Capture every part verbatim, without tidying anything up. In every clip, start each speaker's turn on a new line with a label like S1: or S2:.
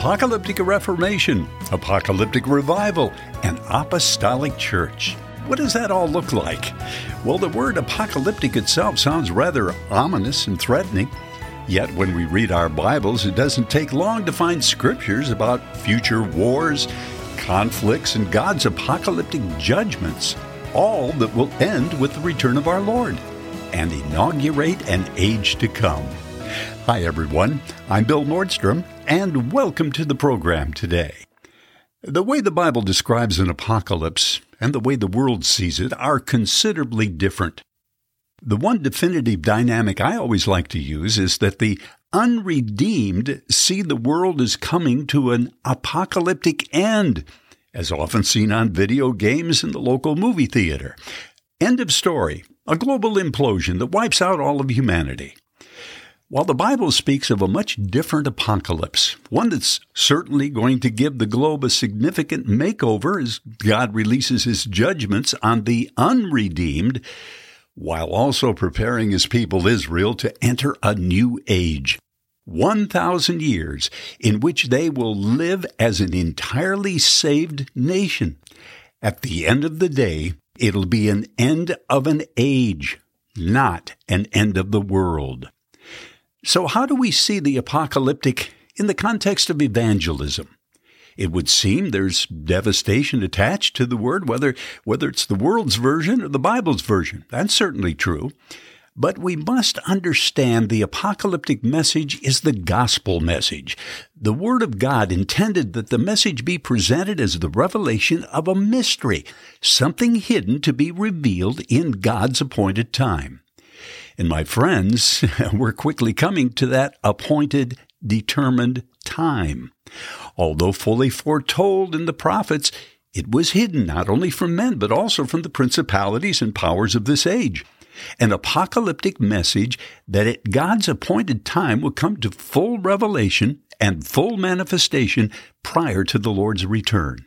S1: Apocalyptic Reformation, Apocalyptic Revival, and Apostolic Church. What does that all look like? Well, the word apocalyptic itself sounds rather ominous and threatening. Yet when we read our Bibles, it doesn't take long to find scriptures about future wars, conflicts, and God's apocalyptic judgments, all that will end with the return of our Lord and inaugurate an age to come. Hi, everyone. I'm Bill Nordstrom, and welcome to the program today. The way the Bible describes an apocalypse and the way the world sees it are considerably different. The one definitive dynamic I always like to use is that the unredeemed see the world as coming to an apocalyptic end, as often seen on video games and the local movie theater. End of story, a global implosion that wipes out all of humanity. While the Bible speaks of a much different apocalypse, one that's certainly going to give the globe a significant makeover as God releases his judgments on the unredeemed, while also preparing his people Israel to enter a new age, one thousand years in which they will live as an entirely saved nation. At the end of the day, it'll be an end of an age, not an end of the world. So how do we see the apocalyptic in the context of evangelism? It would seem there's devastation attached to the word, whether whether it's the world's version or the Bible's version. That's certainly true. But we must understand the apocalyptic message is the gospel message. The Word of God intended that the message be presented as the revelation of a mystery, something hidden to be revealed in God's appointed time. And my friends, we're quickly coming to that appointed, determined time. Although fully foretold in the prophets, it was hidden not only from men, but also from the principalities and powers of this age. An apocalyptic message that at God's appointed time will come to full revelation and full manifestation prior to the Lord's return.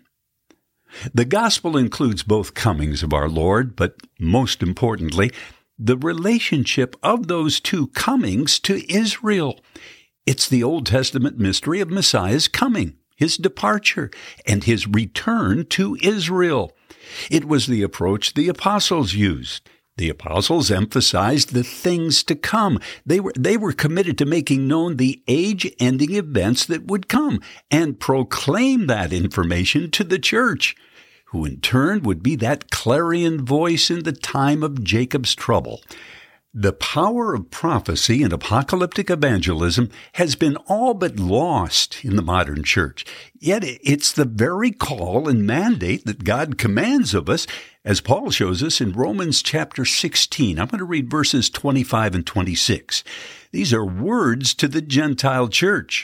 S1: The gospel includes both comings of our Lord, but most importantly, the relationship of those two comings to Israel. It's the Old Testament mystery of Messiah's coming, his departure, and his return to Israel. It was the approach the apostles used. The apostles emphasized the things to come. They were, they were committed to making known the age-ending events that would come and proclaim that information to the church, who in turn would be that clarion voice in the time of Jacob's trouble. The power of prophecy and apocalyptic evangelism has been all but lost in the modern church. Yet it's the very call and mandate that God commands of us, as Paul shows us in Romans chapter sixteen. I'm going to read verses twenty-five and twenty-six. These are words to the Gentile church.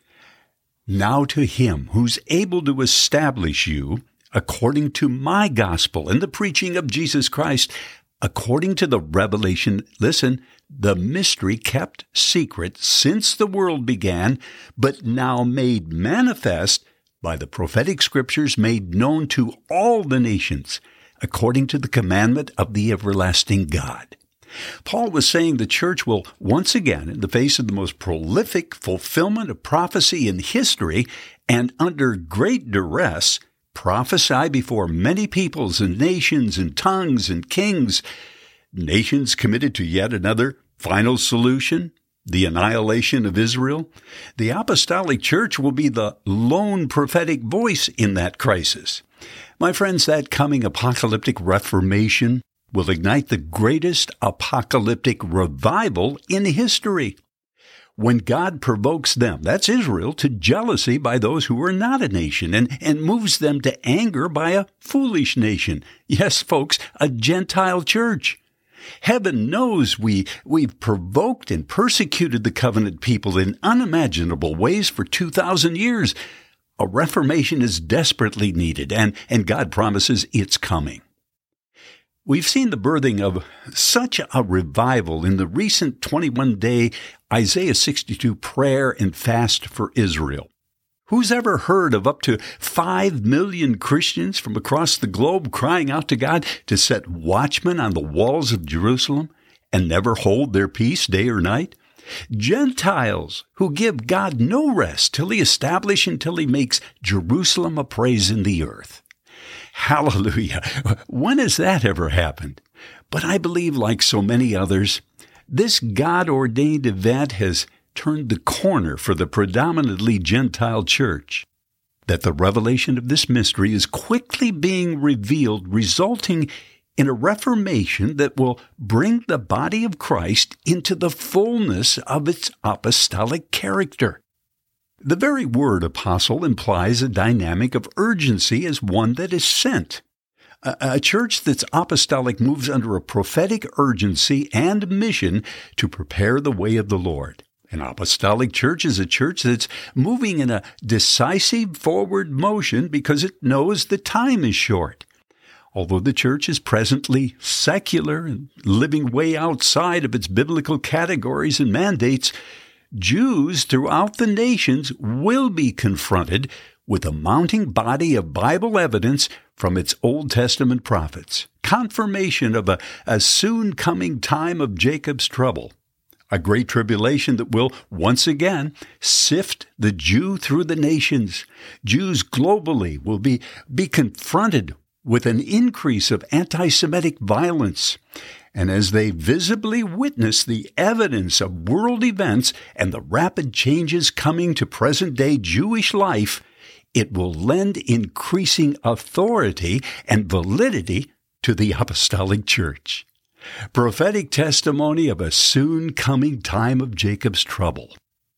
S1: Now to him who's able to establish you according to my gospel and the preaching of Jesus Christ, according to the revelation, listen, the mystery kept secret since the world began, but now made manifest by the prophetic scriptures made known to all the nations, according to the commandment of the everlasting God. Paul was saying the church will once again, in the face of the most prolific fulfillment of prophecy in history and under great duress, prophesy before many peoples and nations and tongues and kings, nations committed to yet another final solution, the annihilation of Israel. The apostolic church will be the lone prophetic voice in that crisis. My friends, that coming apocalyptic reformation will ignite the greatest apocalyptic revival in history. When God provokes them, that's Israel, to jealousy by those who are not a nation and, and moves them to anger by a foolish nation. Yes, folks, a Gentile church. Heaven knows we, we've provoked and persecuted the covenant people in unimaginable ways for two thousand years. A reformation is desperately needed, and, and God promises it's coming. We've seen the birthing of such a revival in the recent twenty-one day Isaiah sixty-two prayer and fast for Israel. Who's ever heard of up to five million Christians from across the globe crying out to God to set watchmen on the walls of Jerusalem and never hold their peace day or night? Gentiles who give God no rest till he establish until he makes Jerusalem a praise in the earth. Hallelujah! When has that ever happened? But I believe, like so many others, this God-ordained event has turned the corner for the predominantly Gentile church. That the revelation of this mystery is quickly being revealed, resulting in a reformation that will bring the body of Christ into the fullness of its apostolic character. The very word apostle implies a dynamic of urgency as one that is sent. A, a church that's apostolic moves under a prophetic urgency and mission to prepare the way of the Lord. An apostolic church is a church that's moving in a decisive forward motion because it knows the time is short. Although the church is presently secular and living way outside of its biblical categories and mandates, Jews throughout the nations will be confronted with a mounting body of Bible evidence from its Old Testament prophets, confirmation of a, a soon coming time of Jacob's trouble, a great tribulation that will once again sift the Jew through the nations. Jews globally will be, be confronted with an increase of anti-Semitic violence. And as they visibly witness the evidence of world events and the rapid changes coming to present-day Jewish life, it will lend increasing authority and validity to the apostolic church. Prophetic testimony of a soon-coming time of Jacob's trouble.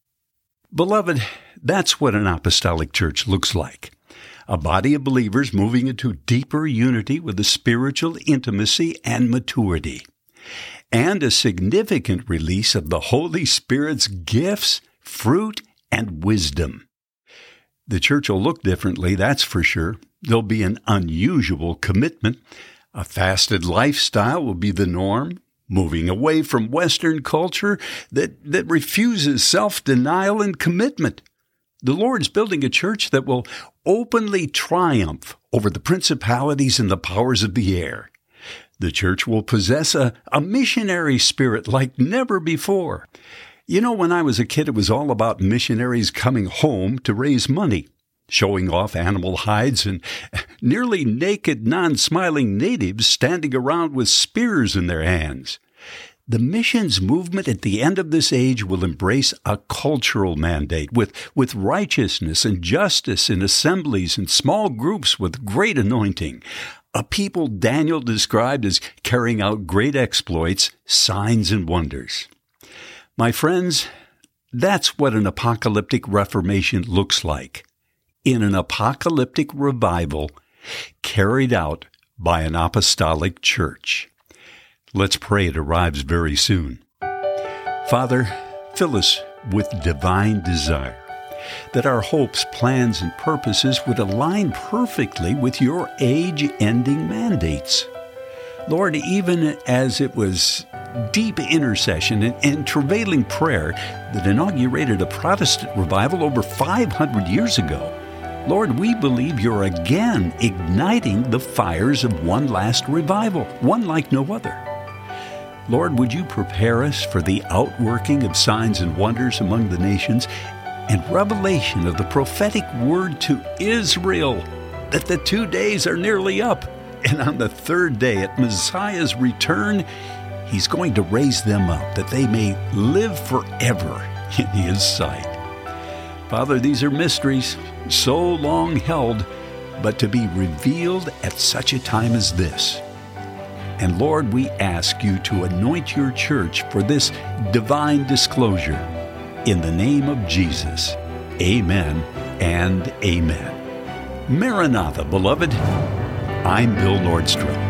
S1: Beloved, that's what an apostolic church looks like. A body of believers moving into deeper unity with a spiritual intimacy and maturity, and a significant release of the Holy Spirit's gifts, fruit, and wisdom. The church will look differently, that's for sure. There'll be an unusual commitment. A fasted lifestyle will be the norm, moving away from Western culture that, that refuses self-denial and commitment. The Lord's building a church that will openly triumph over the principalities and the powers of the air. The church will possess a, a missionary spirit like never before. You know, when I was a kid, it was all about missionaries coming home to raise money, showing off animal hides and nearly naked, non-smiling natives standing around with spears in their hands. The missions movement at the end of this age will embrace a cultural mandate with, with righteousness and justice in assemblies and small groups with great anointing. A people Daniel described as carrying out great exploits, signs, and wonders. My friends, that's what an apocalyptic reformation looks like. In an apocalyptic revival carried out by an apostolic church. Let's pray it arrives very soon. Father, fill us with divine desire, that our hopes, plans, and purposes would align perfectly with your age-ending mandates. Lord, even as it was deep intercession and, and travailing prayer that inaugurated a Protestant revival over five hundred years ago, Lord, we believe you're again igniting the fires of one last revival, one like no other. Lord, would you prepare us for the outworking of signs and wonders among the nations and revelation of the prophetic word to Israel, that the two days are nearly up, and on the third day at Messiah's return, he's going to raise them up, that they may live forever in his sight. Father, these are mysteries so long held, but to be revealed at such a time as this. And Lord, we ask you to anoint your church for this divine disclosure. In the name of Jesus, amen and amen. Maranatha, beloved. I'm Bill Nordstrom.